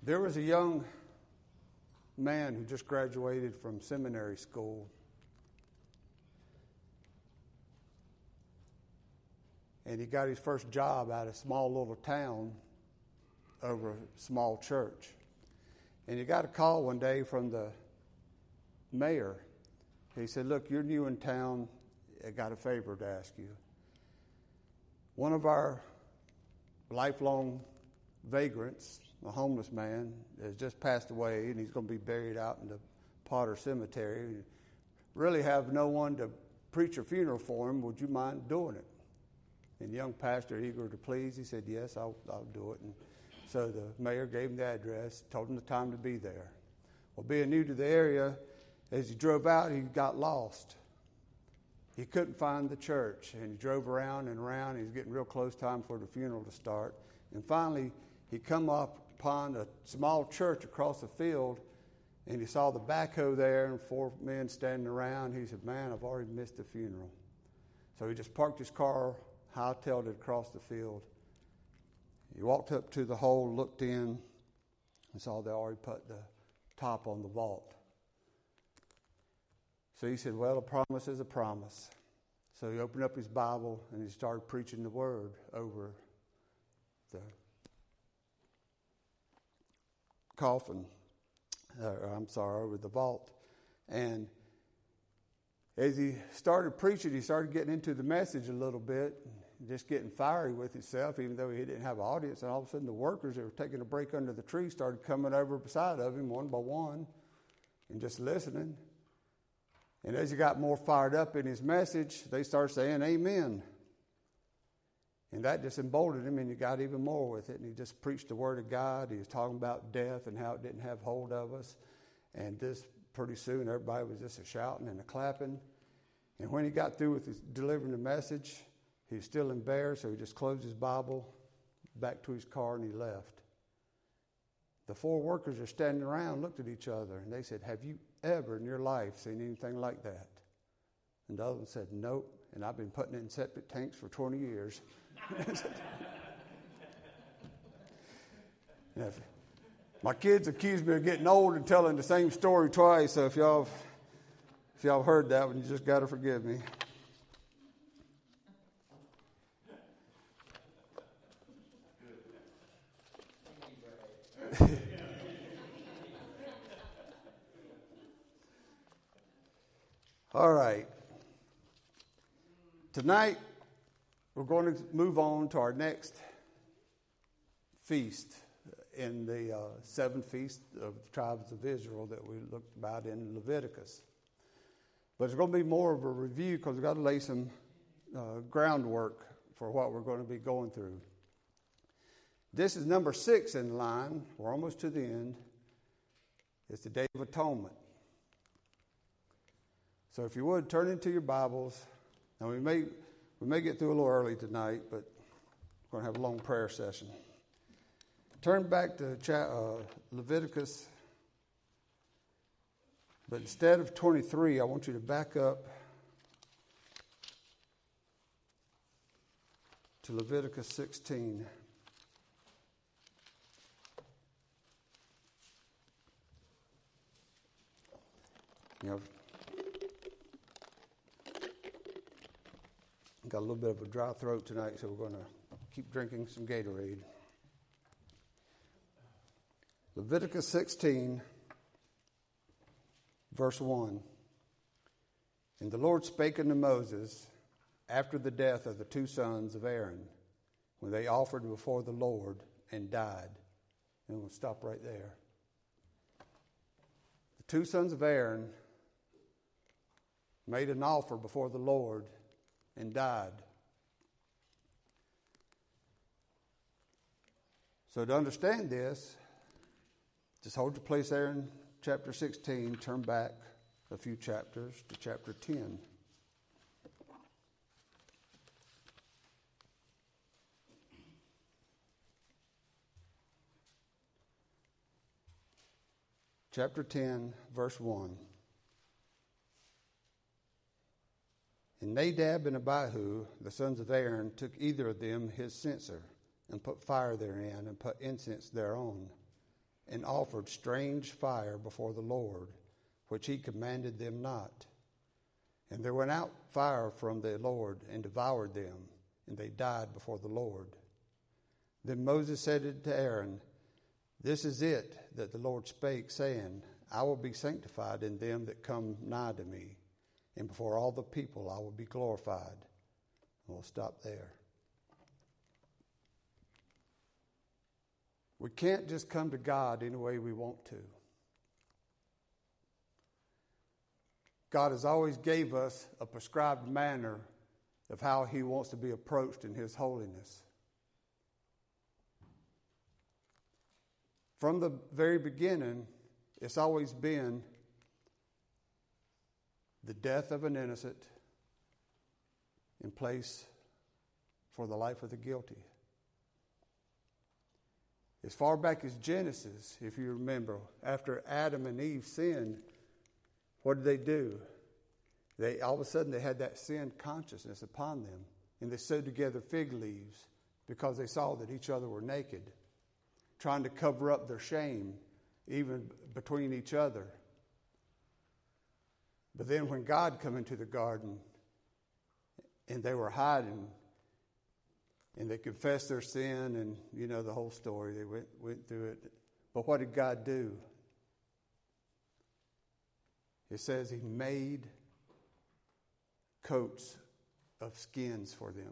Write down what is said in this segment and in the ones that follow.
There was a young man who just graduated from seminary school. And he got his first job out of a small little town over a small church. And he got a call one day from the mayor. He said, "Look, you're new in town. I got a favor to ask you. One of our lifelong vagrants, a homeless man, has just passed away, and he's going to be buried out in the Potter Cemetery. Really have no one to preach a funeral for him. Would you mind doing it?" And the young pastor, eager to please, he said, "Yes, I'll do it." And so the mayor gave him the address, told him the time to be there. Well, being new to the area, as he drove out, he got lost. He couldn't find the church, and he drove around and around. He was getting real close time for the funeral to start. And finally, he come up upon a small church across the field, and he saw the backhoe there and 4 men standing around. He said, "Man, I've already missed the funeral." So he just parked his car, hightailed it across the field. He walked up to the hole, looked in, and saw they already put the top on the vault. So he said, "Well, a promise is a promise." So he opened up his Bible and he started preaching the word over the coffin, over the vault. And as he started preaching, he started getting into the message a little bit, just getting fiery with himself, even though he didn't have an audience. And all of a sudden, the workers that were taking a break under the tree started coming over beside of him one by one and just listening. And as he got more fired up in his message, they started saying, "Amen." And that just emboldened him, and he got even more with it. And he just preached the word of God. He was talking about death and how it didn't have hold of us. And just pretty soon, everybody was just a shouting and a clapping. And when he got through with delivering the message, he was still embarrassed, so he just closed his Bible, back to his car, and he left. The 4 workers are standing around, looked at each other, and they said, "Have you ever in your life seen anything like that?" And the other one said, "Nope, and I've been putting it in septic tanks for 20 years. My kids accuse me of getting old and telling the same story twice, so if y'all heard that one, you just got to forgive me. All right. Tonight, we're going to move on to our next feast in the 7 feasts of the tribes of Israel that we looked about in Leviticus. But it's going to be more of a review because we've got to lay some groundwork for what we're going to be going through. This is number 6 in line. We're almost to the end. It's the Day of Atonement. So if you would, turn into your Bibles. Now we may get through a little early tonight, but we're going to have a long prayer session. Turn back to Leviticus, but instead of 23, I want you to back up to Leviticus 16. You know, got a little bit of a dry throat tonight, so we're going to keep drinking some Gatorade. Leviticus 16, verse 1. And the Lord spake unto Moses after the death of the 2 sons of Aaron, when they offered before the Lord and died. And we'll stop right there. The 2 sons of Aaron made an offer before the Lord and died. So to understand this, just hold your place there in chapter 16. Turn back a few chapters to chapter 10. Chapter 10, verse 1. And Nadab and Abihu, the sons of Aaron, took either of them his censer, and put fire therein, and put incense thereon. and offered strange fire before the Lord, which he commanded them not. And there went out fire from the Lord and devoured them, and they died before the Lord. Then Moses said to Aaron, This is it that the Lord spake, saying, I will be sanctified in them that come nigh to me, and before all the people I will be glorified. And we'll stop there. We can't just come to God any way we want to. God has always gave us a prescribed manner of how he wants to be approached in his holiness. From the very beginning, it's always been the death of an innocent in place for the life of the guilty. As far back as Genesis, if you remember, after Adam and Eve sinned, what did they do? All of a sudden they had that sin consciousness upon them, and they sewed together fig leaves because they saw that each other were naked, trying to cover up their shame, even between each other. But then when God come into the garden, and they were hiding, and they confessed their sin, and you know the whole story. They went through it. But what did God do? It says he made coats of skins for them.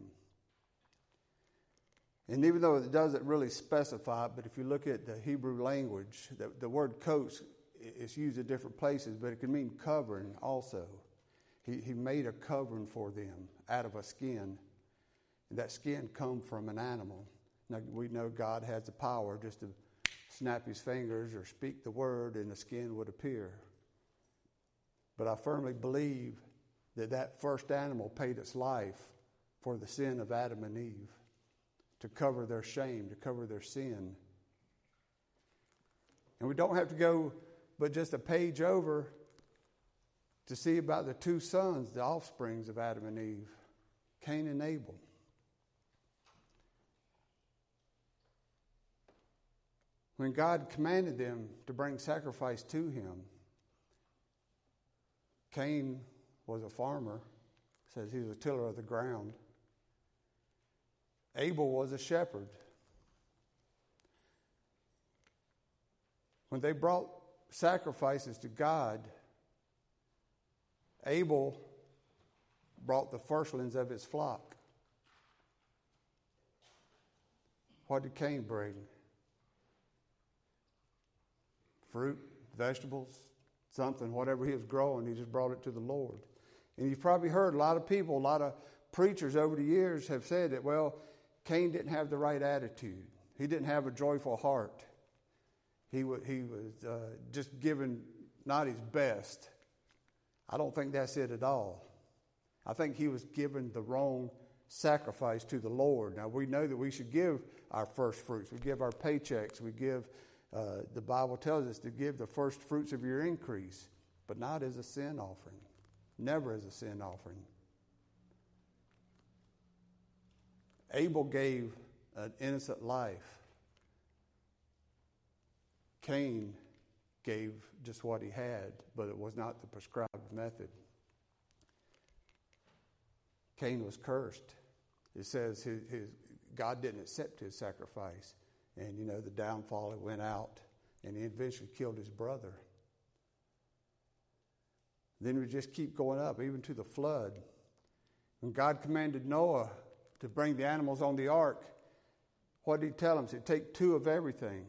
And even though it doesn't really specify, but if you look at the Hebrew language, the word coats is used in different places, but it can mean covering also. He made a covering for them out of a skin. And that skin come from an animal. Now, we know God has the power just to snap his fingers or speak the word and the skin would appear. But I firmly believe that first animal paid its life for the sin of Adam and Eve, to cover their shame, to cover their sin. And we don't have to go but just a page over to see about the two sons, the offsprings of Adam and Eve, Cain and Abel. When God commanded them to bring sacrifice to him, Cain was a farmer, says he was a tiller of the ground. Abel was a shepherd. When they brought sacrifices to God, Abel brought the firstlings of his flock. What did Cain bring? Fruit, vegetables, something, whatever he was growing, he just brought it to the Lord. And you've probably heard a lot of people, a lot of preachers over the years have said that, well, Cain didn't have the right attitude. He didn't have a joyful heart. He was just giving not his best. I don't think that's it at all. I think he was giving the wrong sacrifice to the Lord. Now, we know that we should give our first fruits. We give our paychecks. We give, the Bible tells us to give the first fruits of your increase, but not as a sin offering. Never as a sin offering. Abel gave an innocent life. Cain gave just what he had, but it was not the prescribed method. Cain was cursed. It says God didn't accept his sacrifice. And, the downfall, it went out, and he eventually killed his brother. Then we just keep going up, even to the flood. When God commanded Noah to bring the animals on the ark, what did he tell him? He said, take 2 of everything,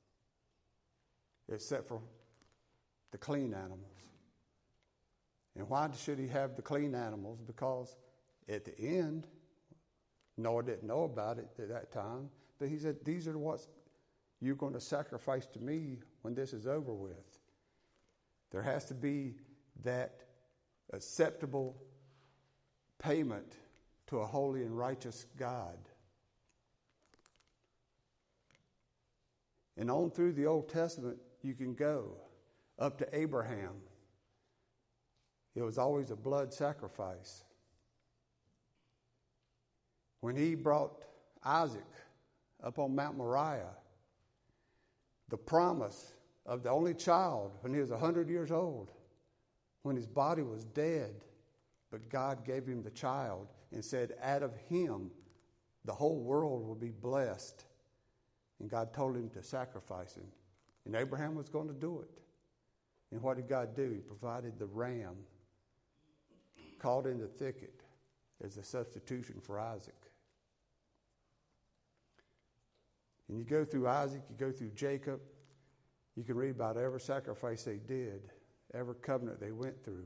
except for the clean animals. And why should he have the clean animals? Because at the end, Noah didn't know about it at that time, but he said, these are what you're going to sacrifice to me when this is over with. There has to be that acceptable payment to a holy and righteous God. And on through the Old Testament, you can go up to Abraham. It was always a blood sacrifice. When he brought Isaac up on Mount Moriah, the promise of the only child when he was 100 years old, when his body was dead, but God gave him the child and said, out of him, the whole world will be blessed. And God told him to sacrifice him. And Abraham was going to do it. And what did God do? He provided the ram caught in the thicket as a substitution for Isaac. And you go through Isaac, you go through Jacob, you can read about every sacrifice they did, every covenant they went through.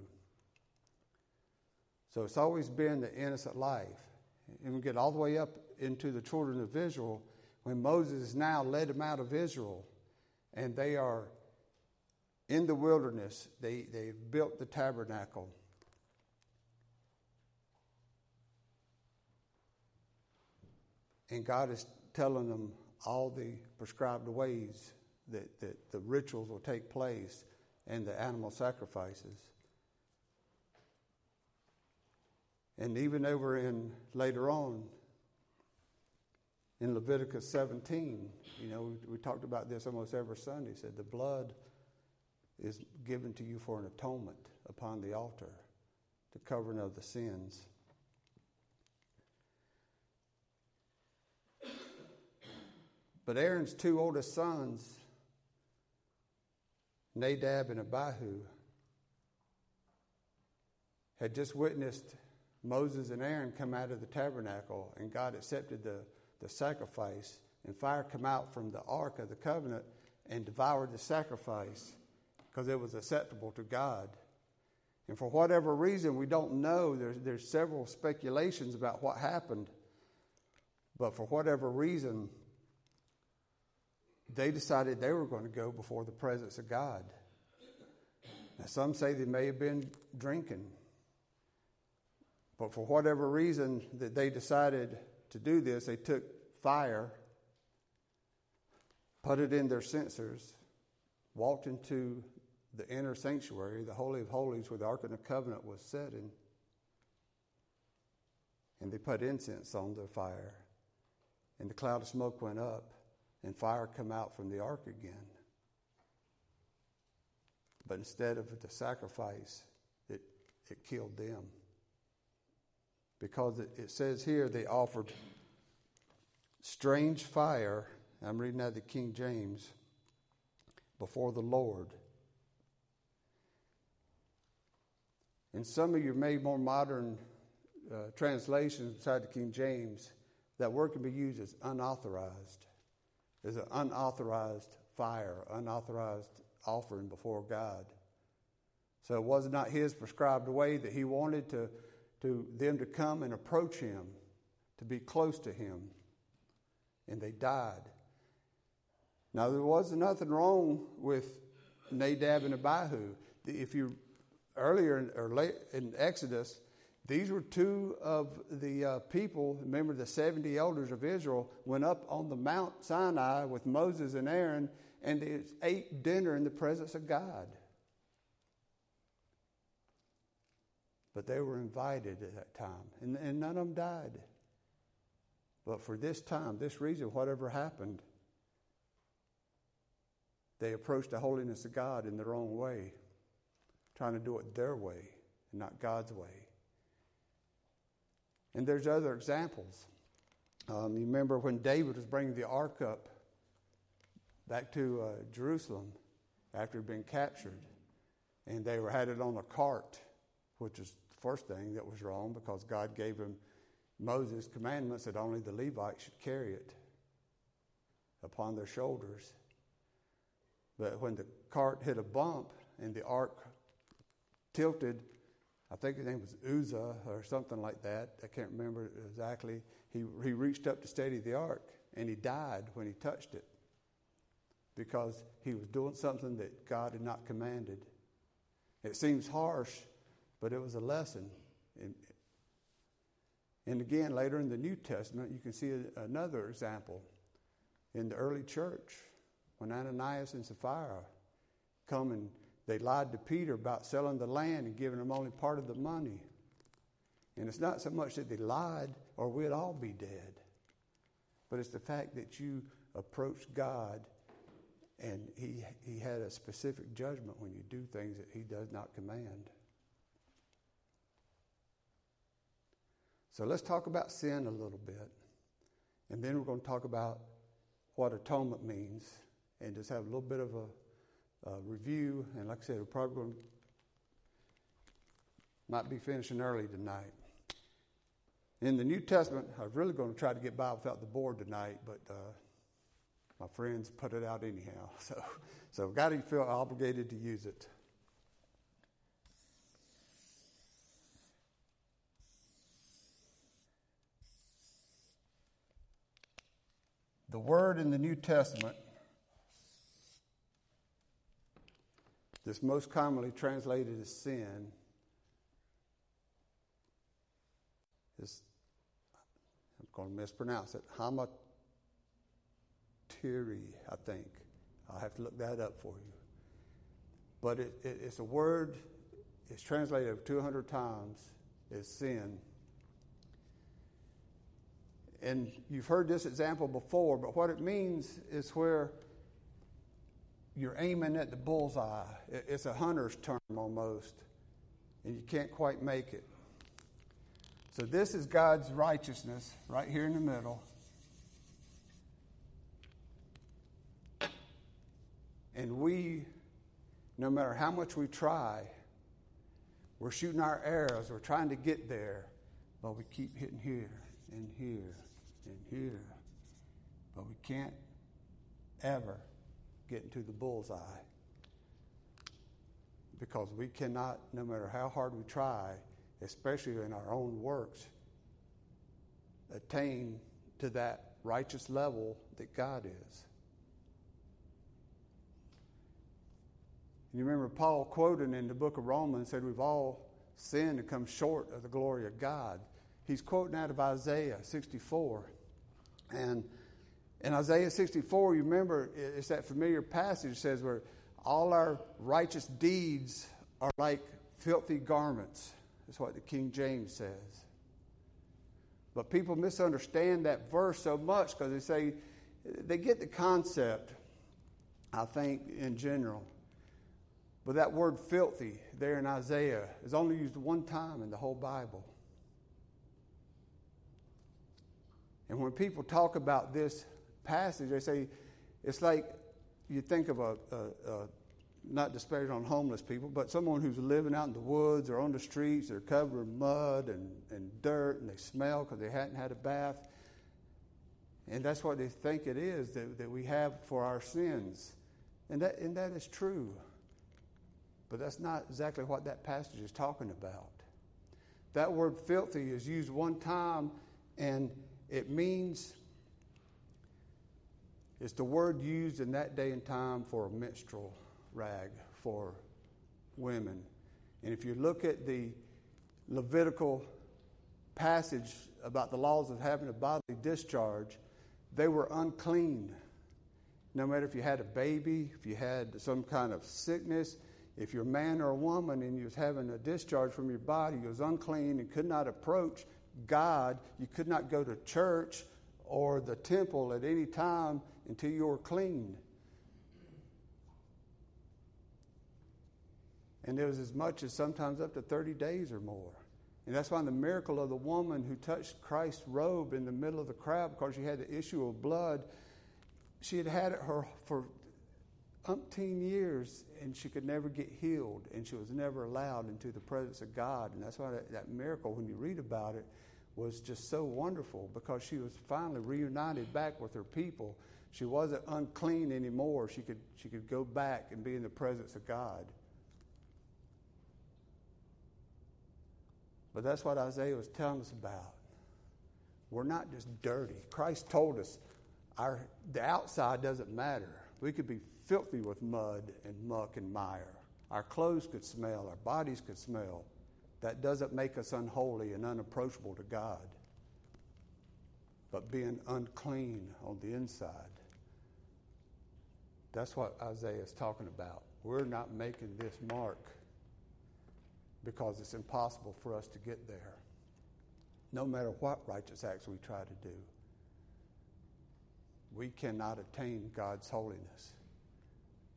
So it's always been the innocent life. And we get all the way up into the children of Israel when Moses now led them out of Israel and they are in the wilderness. They've built the tabernacle. And God is telling them all the prescribed ways that the rituals will take place and the animal sacrifices. And even over in later on in Leviticus 17, we talked about this almost every Sunday. It said the blood is given to you for an atonement upon the altar, the covering of the sins. But Aaron's two oldest sons, Nadab and Abihu, had just witnessed Moses and Aaron come out of the tabernacle, and God accepted the sacrifice, and fire come out from the Ark of the Covenant and devoured the sacrifice because it was acceptable to God. And for whatever reason, we don't know. There's several speculations about what happened, but for whatever reason, they decided they were going to go before the presence of God. Now, some say they may have been drinking. But for whatever reason that they decided to do this, they took fire, put it in their censers, walked into the inner sanctuary, the Holy of Holies, where the Ark of the Covenant was sitting, and they put incense on the fire. And the cloud of smoke went up, and fire come out from the ark again. But instead of the sacrifice, it killed them. Because it says here they offered strange fire, I'm reading out of the King James, before the Lord. In some of your maybe more modern translations beside the King James, that word can be used as unauthorized. There's an unauthorized fire, unauthorized offering before God. So it was not his prescribed way that he wanted to them to come and approach him, to be close to him. And they died. Now, there was nothing wrong with Nadab and Abihu. If you earlier or late in Exodus, these were two of the people. Remember, the 70 elders of Israel went up on the Mount Sinai with Moses and Aaron, and they ate dinner in the presence of God. But they were invited at that time, and none of them died. But for this time, this reason, whatever happened, they approached the holiness of God in their own way, trying to do it their way and not God's way. And there's other examples. You remember when David was bringing the ark up back to Jerusalem after it had been captured, and they had it on a cart, which is the first thing that was wrong because God gave him Moses' commandments that only the Levites should carry it upon their shoulders. But when the cart hit a bump and the ark tilted, I think his name was Uzzah or something like that. I can't remember exactly. He reached up to steady the ark, and he died when he touched it because he was doing something that God had not commanded. It seems harsh, but it was a lesson. And again, later in the New Testament, you can see another example in the early church when Ananias and Sapphira come and they lied to Peter about selling the land and giving him only part of the money. And it's not so much that they lied or we'd all be dead, but it's the fact that you approached God And he had a specific judgment when you do things that he does not command. So let's talk about sin a little bit. And then we're going to talk about what atonement means and just have a little bit of a review. And like I said, we're probably might be finishing early tonight. In the New Testament, I was really going to try to get by without the board tonight, but my friends put it out anyhow. So got to feel obligated to use it. The word in the New Testament that's most commonly translated as sin is, I'm going to mispronounce it, hamatiri, I think. I'll have to look that up for you. But it's a word, it's translated over 200 times as sin. And you've heard this example before, but what it means is where you're aiming at the bullseye. It's a hunter's term almost, and you can't quite make it. So this is God's righteousness right here in the middle. And we, no matter how much we try, we're shooting our arrows, we're trying to get there, but we keep hitting here and here and here. But we can't ever get into the bullseye because we cannot, no matter how hard we try, especially in our own works, attain to that righteous level that God is. You remember Paul quoting in the book of Romans said we've all sinned and come short of the glory of God. He's quoting out of Isaiah 64. And in Isaiah 64, you remember, it's that familiar passage that says where all our righteous deeds are like filthy garments. That's what the King James says. But people misunderstand that verse so much because they say, they get the concept, I think, in general. But that word filthy there in Isaiah is only used one time in the whole Bible. And when people talk about this passage, they say it's like you think of not disparaging on homeless people, but someone who's living out in the woods or on the streets. They're covered in mud and dirt, and they smell because they hadn't had a bath. And that's what they think it is that we have for our sins. And that is true. But that's not exactly what that passage is talking about. That word filthy is used one time, and it means, it's the word used in that day and time for a menstrual rag for women. And if you look at the Levitical passage about the laws of having a bodily discharge, they were unclean. No matter if you had a baby, if you had some kind of sickness, if you're a man or a woman and you was having a discharge from your body, you was unclean and could not approach God. You could not go to church or the temple at any time until you were clean. And there was as much as sometimes up to 30 days or more. And that's why the miracle of the woman who touched Christ's robe in the middle of the crowd because she had the issue of blood, she had it for umpteen years, and she could never get healed, and she was never allowed into the presence of God. And that's why that miracle, when you read about it, was just so wonderful because she was finally reunited back with her people. She wasn't unclean anymore. She could go back and be in the presence of God. But that's what Isaiah was telling us about. We're not just dirty. Christ told us the outside doesn't matter. We could be filthy with mud and muck and mire. Our clothes could smell. Our bodies could smell. That doesn't make us unholy and unapproachable to God. But being unclean on the inside, that's what Isaiah is talking about. We're not making this mark because it's impossible for us to get there, no matter what righteous acts we try to do. We cannot attain God's holiness.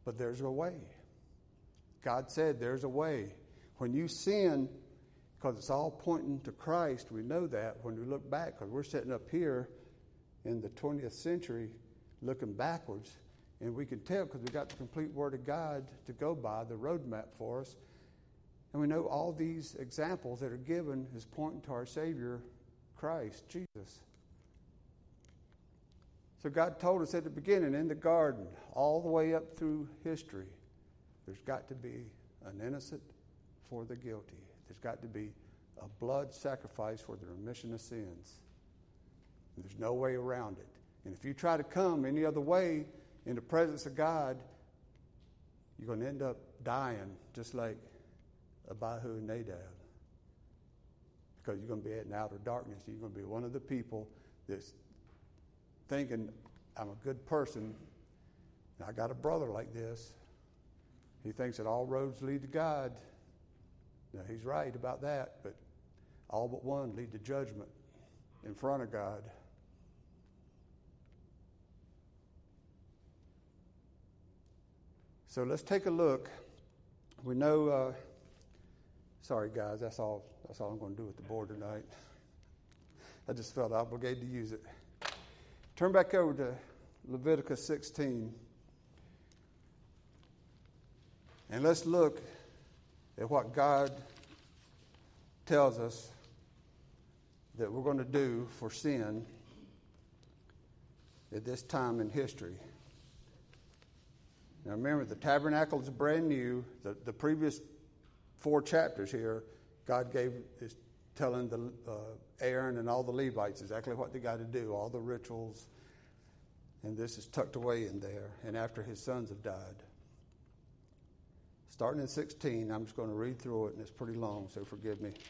But there's a way. God said there's a way. When you sin, because it's all pointing to Christ, we know that when we look back, because we're sitting up here in the 20th century looking backwards, and we can tell because we got the complete Word of God to go by, the roadmap for us. And we know all these examples that are given is pointing to our Savior, Christ, Jesus. So God told us at the beginning in the garden, all the way up through history, there's got to be an innocent for the guilty. There's got to be a blood sacrifice for the remission of sins. And there's no way around it. And if you try to come any other way in the presence of God, you're going to end up dying just like Abihu and Nadab. Because you're going to be in outer darkness. You're going to be one of the people that's thinking, I'm a good person, and I got a brother like this. He thinks that all roads lead to God. Now, he's right about that, but all but one lead to judgment in front of God. So let's take a look. We know, sorry guys, that's all I'm going to do with the board tonight. I just felt obligated to use it. Turn back over to Leviticus 16. And let's look at what God tells us that we're going to do for sin at this time in history. Now remember, the tabernacle is brand new. The previous 4 chapters here, God is telling the Aaron and all the Levites exactly what they got to do, all the rituals. And this is tucked away in there, and after his sons have died. Starting in 16, I'm just going to read through it, and it's pretty long, so forgive me.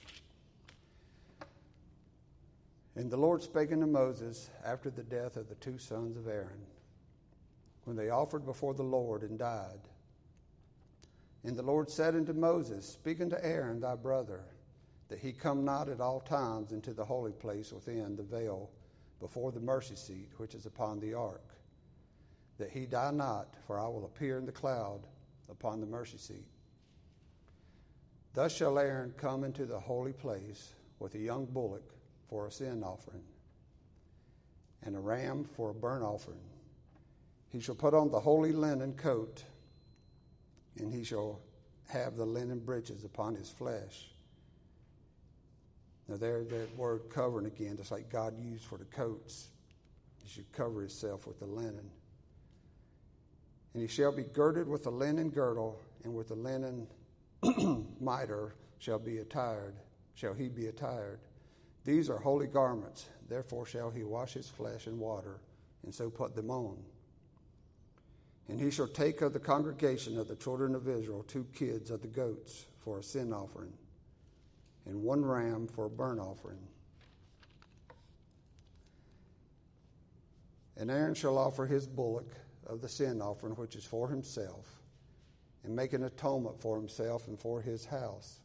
And the Lord spake unto Moses after the death of the 2 sons of Aaron, when they offered before the Lord and died. And the Lord said unto Moses, Speak unto Aaron thy brother, that he come not at all times into the holy place within the veil before the mercy seat which is upon the ark, that he die not, for I will appear in the cloud upon the mercy seat. Thus shall Aaron come into the holy place with a young bullock for a sin offering, and a ram for a burnt offering. He shall put on the holy linen coat, and he shall have the linen breeches upon his flesh. Now there, that word covering again, just like God used for the coats. He should cover himself with the linen. And he shall be girded with a linen girdle, and with a linen mitre shall he be attired. These are holy garments, therefore shall he wash his flesh in water, and so put them on. And he shall take of the congregation of the children of Israel 2 kids of the goats for a sin offering, and 1 ram for a burnt offering. And Aaron shall offer his bullock of the sin offering, which is for himself, and make an atonement for himself and for his house.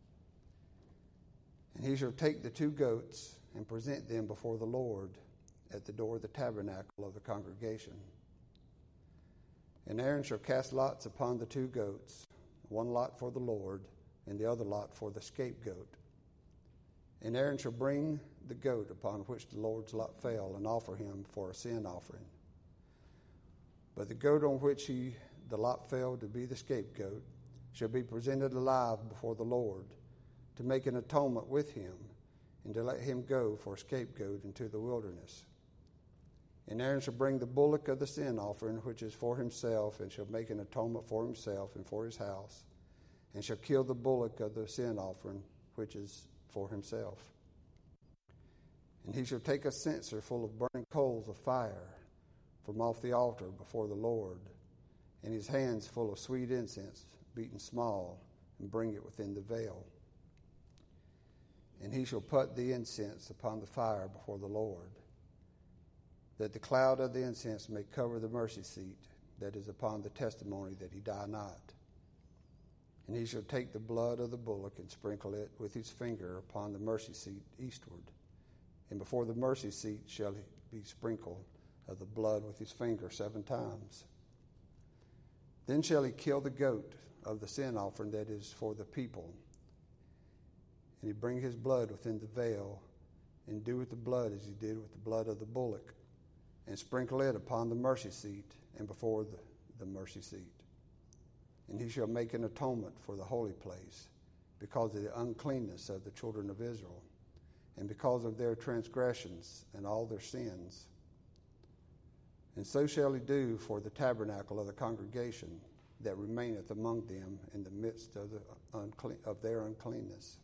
And he shall take the 2 goats and present them before the Lord at the door of the tabernacle of the congregation. And Aaron shall cast lots upon the 2 goats, 1 lot for the Lord, and the other lot for the scapegoat. And Aaron shall bring the goat upon which the Lord's lot fell, and offer him for a sin offering. But the goat on which the lot fell to be the scapegoat shall be presented alive before the Lord, to make an atonement with him, and to let him go for a scapegoat into the wilderness. And Aaron shall bring the bullock of the sin offering, which is for himself, and shall make an atonement for himself and for his house, and shall kill the bullock of the sin offering, which is for himself. And he shall take a censer full of burning coals of fire from off the altar before the Lord, and his hands full of sweet incense, beaten small, and bring it within the veil. And he shall put the incense upon the fire before the Lord, that the cloud of the incense may cover the mercy seat that is upon the testimony, that he die not. And he shall take the blood of the bullock and sprinkle it with his finger upon the mercy seat eastward. And before the mercy seat shall he be sprinkled of the blood with his finger 7 times. Then shall he kill the goat of the sin offering that is for the people. And he bring his blood within the veil, and do with the blood as he did with the blood of the bullock, and sprinkle it upon the mercy seat and before the mercy seat. And he shall make an atonement for the holy place, because of the uncleanness of the children of Israel, and because of their transgressions and all their sins. And so shall he do for the tabernacle of the congregation that remaineth among them in the midst of their uncleanness.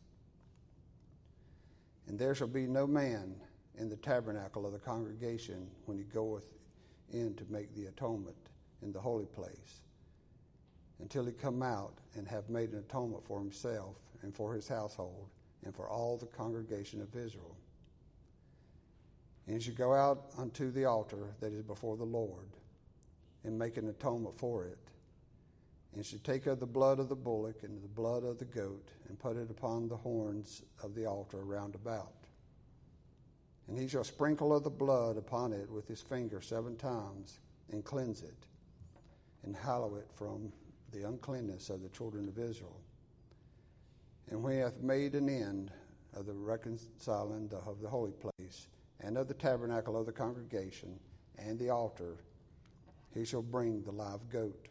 And there shall be no man in the tabernacle of the congregation when he goeth in to make the atonement in the holy place, until he come out and have made an atonement for himself and for his household and for all the congregation of Israel. And he shall go out unto the altar that is before the Lord, and make an atonement for it. And shall take of the blood of the bullock and the blood of the goat, and put it upon the horns of the altar round about. And he shall sprinkle of the blood upon it with his finger 7 times, and cleanse it, and hallow it from the uncleanness of the children of Israel. And when he hath made an end of the reconciling of the holy place, and of the tabernacle of the congregation, and the altar, he shall bring the live goat.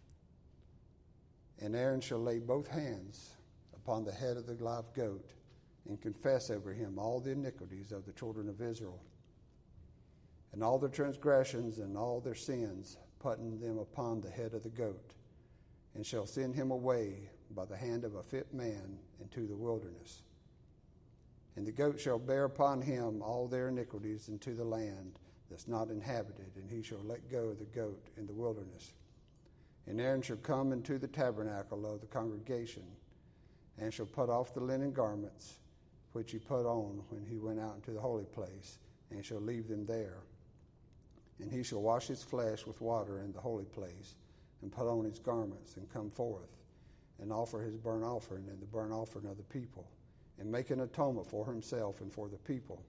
And Aaron shall lay both hands upon the head of the live goat, and confess over him all the iniquities of the children of Israel, and all their transgressions and all their sins, putting them upon the head of the goat, and shall send him away by the hand of a fit man into the wilderness. And the goat shall bear upon him all their iniquities into the land that's not inhabited, and he shall let go of the goat in the wilderness. And Aaron shall come into the tabernacle of the congregation, and shall put off the linen garments which he put on when he went out into the holy place, and shall leave them there. And he shall wash his flesh with water in the holy place, and put on his garments, and come forth, and offer his burnt offering and the burnt offering of the people, and make an atonement for himself and for the people.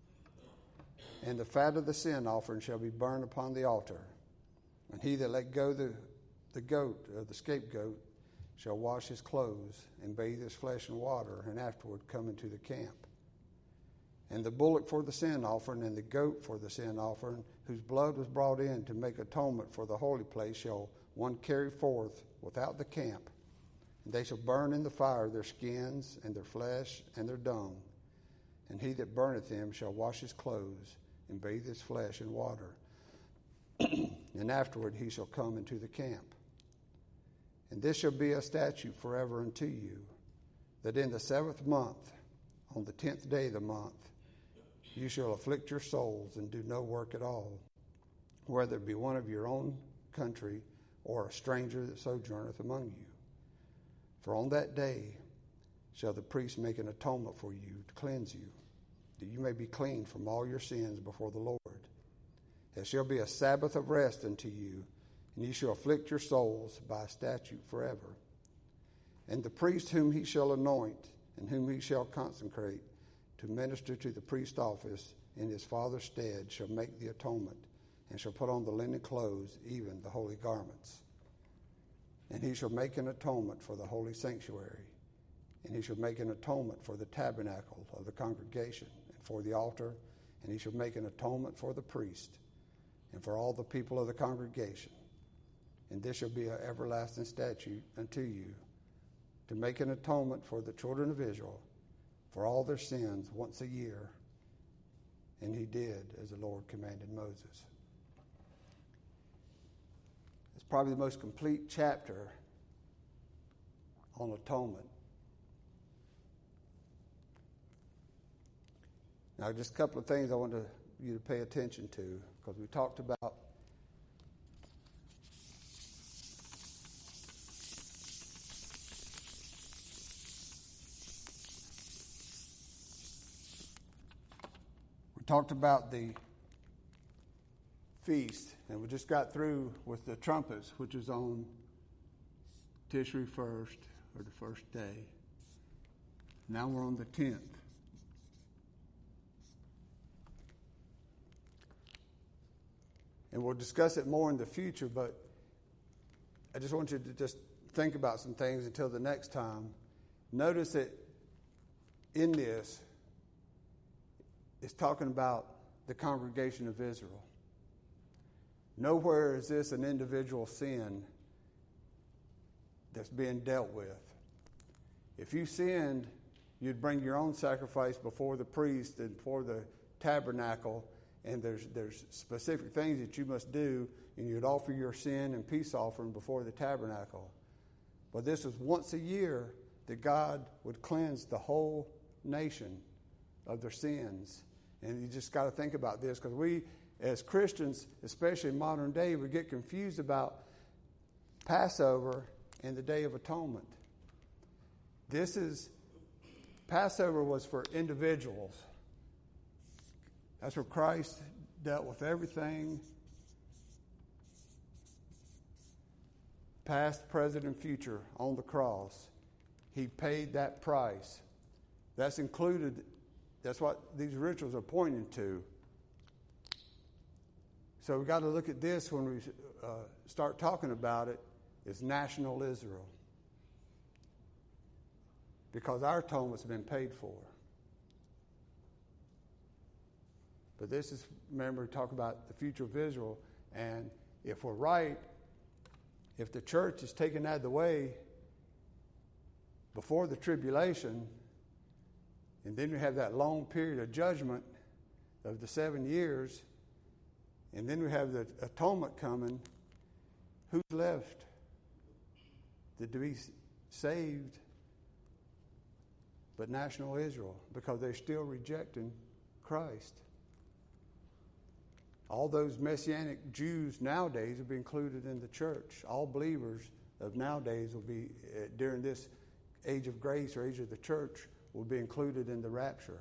And the fat of the sin offering shall be burned upon the altar. And he that let go the goat, or the scapegoat, shall wash his clothes, and bathe his flesh in water, and afterward come into the camp. And the bullock for the sin offering, and the goat for the sin offering, whose blood was brought in to make atonement for the holy place, shall one carry forth without the camp. And they shall burn in the fire their skins, and their flesh, and their dung. And he that burneth them shall wash his clothes, and bathe his flesh in water. And afterward he shall come into the camp. And this shall be a statute forever unto you, that in the 7th month, on the 10th day of the month, you shall afflict your souls, and do no work at all, whether it be one of your own country, or a stranger that sojourneth among you. For on that day shall the priest make an atonement for you to cleanse you, that you may be clean from all your sins before the Lord. It shall be a Sabbath of rest unto you, and ye shall afflict your souls by a statute forever. And the priest whom he shall anoint, and whom he shall consecrate to minister to the priest office in his father's stead, shall make the atonement, and shall put on the linen clothes, even the holy garments. And he shall make an atonement for the holy sanctuary, and he shall make an atonement for the tabernacle of the congregation, and for the altar, and he shall make an atonement for the priest, and for all the people of the congregation. And this shall be an everlasting statute unto you, to make an atonement for the children of Israel for all their sins once a year. And he did as the Lord commanded Moses. It's probably the most complete chapter on atonement. Now, just a couple of things I want you to pay attention to, because we talked about the feast, and we just got through with the trumpets, which is on Tishri 1st, or the first day. Now we're on the 10th. And we'll discuss it more in the future, but I just want you to just think about some things until the next time. Notice that in this, it's talking about the congregation of Israel. Nowhere is this an individual sin that's being dealt with. If you sinned, you'd bring your own sacrifice before the priest and before the tabernacle, and there's specific things that you must do, and you'd offer your sin and peace offering before the tabernacle. But this was once a year that God would cleanse the whole nation of their sins. And you just got to think about this, because we, as Christians, especially in modern day, we get confused about Passover and the Day of Atonement. Passover was for individuals. That's where Christ dealt with everything, past, present, and future, on the cross. He paid that price. That's included. That's what these rituals are pointing to. So we've got to look at this when we start talking about it, as national Israel. Because our atonement's been paid for. But this is, remember, we talk about the future of Israel, and if we're right, if the church is taken out of the way before the tribulation, and then we have that long period of judgment of the 7 years, and then we have the atonement coming, who's left to be saved but national Israel? Because they're still rejecting Christ. All those Messianic Jews nowadays will be included in the church. All believers of nowadays will be, during this age of grace or age of the church, will be included in the rapture.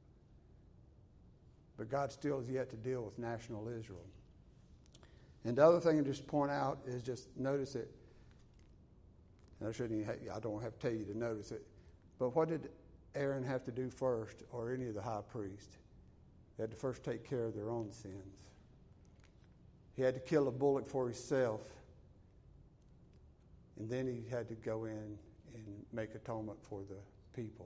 But God still is yet to deal with national Israel. And the other thing to just point out is just notice it. And I don't have to tell you to notice it. But what did Aaron have to do first, or any of the high priests? They had to first take care of their own sins. He had to kill a bullock for himself, and then he had to go in and make atonement for the people.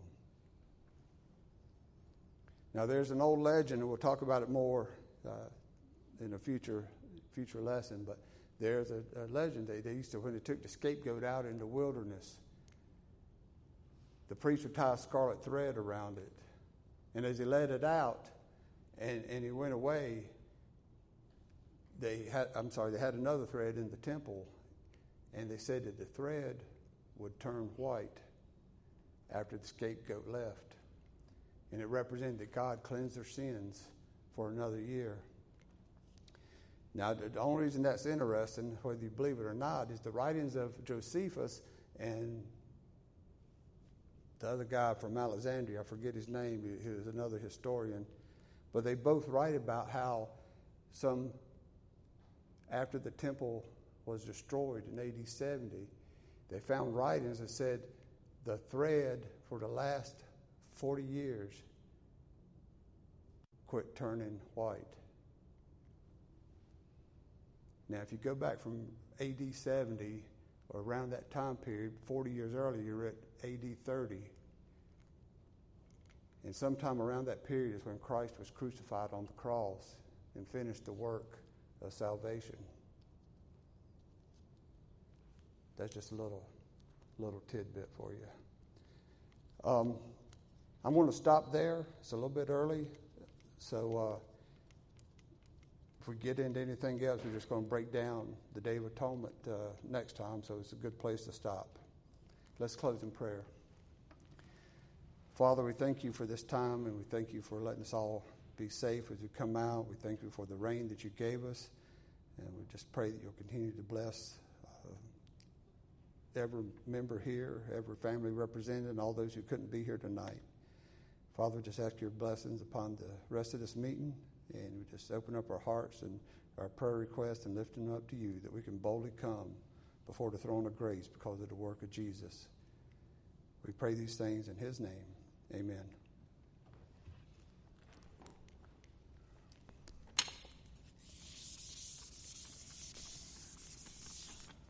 Now, there's an old legend, and we'll talk about it more in a future lesson, but there's a legend they used to, when they took the scapegoat out in the wilderness, the priest would tie a scarlet thread around it. And as he let it out and he went away, they had another thread in the temple, and they said that the thread would turn white after the scapegoat left. And it represented that God cleansed their sins for another year. Now, the only reason that's interesting, whether you believe it or not, is the writings of Josephus and the other guy from Alexandria, I forget his name, he was another historian, but they both write about how after the temple was destroyed in AD 70, they found writings that said the thread for the last 40 years quit turning white. Now, if you go back from AD 70 or around that time period, 40 years earlier, you're at AD 30. And sometime around that period is when Christ was crucified on the cross and finished the work of salvation. That's just a little tidbit for you. I'm going to stop there. It's a little bit early. So if we get into anything else, we're just going to break down the Day of Atonement next time. So it's a good place to stop. Let's close in prayer. Father, we thank you for this time, and we thank you for letting us all be safe as we come out. We thank you for the rain that you gave us, and we just pray that you'll continue to bless every member here, every family represented, and all those who couldn't be here tonight. Father, just ask your blessings upon the rest of this meeting, and we just open up our hearts and our prayer requests and lift them up to you, that we can boldly come before the throne of grace because of the work of Jesus. We pray these things in his name. Amen.